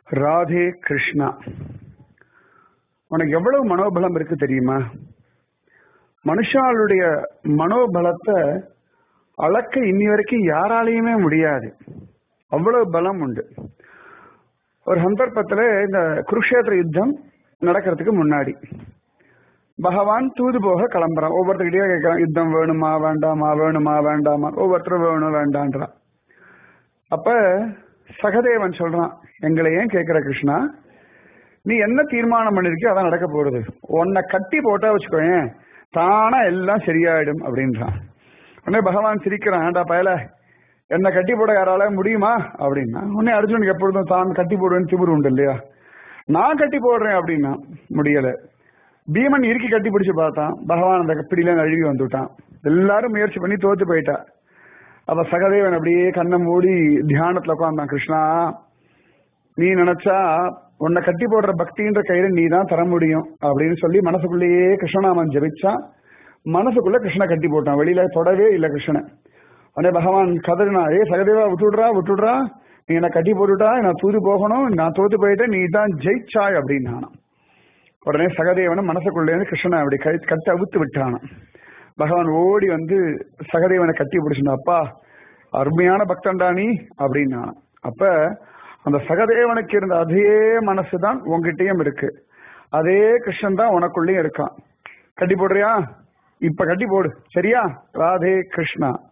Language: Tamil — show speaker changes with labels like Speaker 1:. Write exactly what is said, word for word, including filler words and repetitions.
Speaker 1: ராதே கிருஷ்ணா. உனக்கு எவ்வளவு மனோபலம் இருக்கு தெரியுமா? மனுஷாளுடைய மனோபலத்தை அளக்க இன்னி வரைக்கும் யாராலையுமே முடியாது. அவ்வளவு பலம் உண்டு. ஒரு சந்தர்ப்பத்தில் இந்த குருஷேத்திர யுத்தம் நடக்கிறதுக்கு முன்னாடி பகவான் தூது போக கிளம்புறான். ஒவ்வொருத்தருக்கிட்டே கேட்கறான், யுத்தம் வேணுமா வேண்டாமா வேணுமா வேண்டாமா, ஒவ்வொருத்தரும் வேணும் வேண்டான்றான். அப்ப சகதேவன் சொல்றான், எங்களை ஏன் கேட்கிற கிருஷ்ணா, நீ என்ன தீர்மானம் பண்ணிருக்கியோ அதான் நடக்க போறது. உன்னை கட்டி போட்டா வச்சுக்கோயேன், தானா எல்லாம் சரியாயிடும் அப்படின்றான். உடனே பகவான் சிரிக்கிறான், ஏண்டா பயல, என்ன கட்டி போட யாரால முடியுமா அப்படின்னா. உடனே அர்ஜுனுக்கு எப்பொழுதும் தான் கட்டி போடுவேன்னு திமிரு உண்டு இல்லையா, நான் கட்டி போடுறேன் அப்படின்னா முடியல. பீமன் இறுக்கி கட்டி பிடிச்சு பார்த்தான், பகவான் அந்த பிடியில அழுகி வந்துட்டான். எல்லாரும் முயற்சி பண்ணி தோத்து போயிட்டா. அப்ப சகதேவன் அப்படியே கண்ணை மூடி தியானத்துல உட்காந்தான். கிருஷ்ணா, நீ நினைச்சா உன்னை கட்டி போடுற பக்தின்ற கயிறு நீ தான் தர முடியும் அப்படின்னு சொல்லி மனசுக்குள்ளேயே கிருஷ்ணநாமன் ஜபிச்சான். மனசுக்குள்ள கிருஷ்ண கட்டி போட்டான், வெளியில தொடவே இல்லை கிருஷ்ணன். உடனே பகவான் கதறினா, ஏ சகதேவா விட்டுடுறா விட்டுடுறா, நீ என்ன கட்டி போட்டுட்டா, நான் தூது போகணும், நான் தோத்து போயிட்டேன், நீ தான் ஜெயிச்சாய் அப்படின்னு. உடனே சகதேவனை மனசுக்குள்ளே கிருஷ்ணனை அப்படி கை கட்டி அவுத்து விட்டான. பகவான் ஓடி வந்து சகதேவனை கட்டி பிடிச்சிருந்தா, அப்பா அருமையான பக்தன்டா நீ அப்படின்னா. அப்ப அந்த சகதேவனுக்கு இருந்த அதே மனசுதான் உங்ககிட்டயும் இருக்கு, அதே கிருஷ்ணன் தான் உனக்குள்ளேயும் இருக்கான். கட்டி போடுறியா? இப்ப கட்டி போடு, சரியா? ராதே கிருஷ்ணா.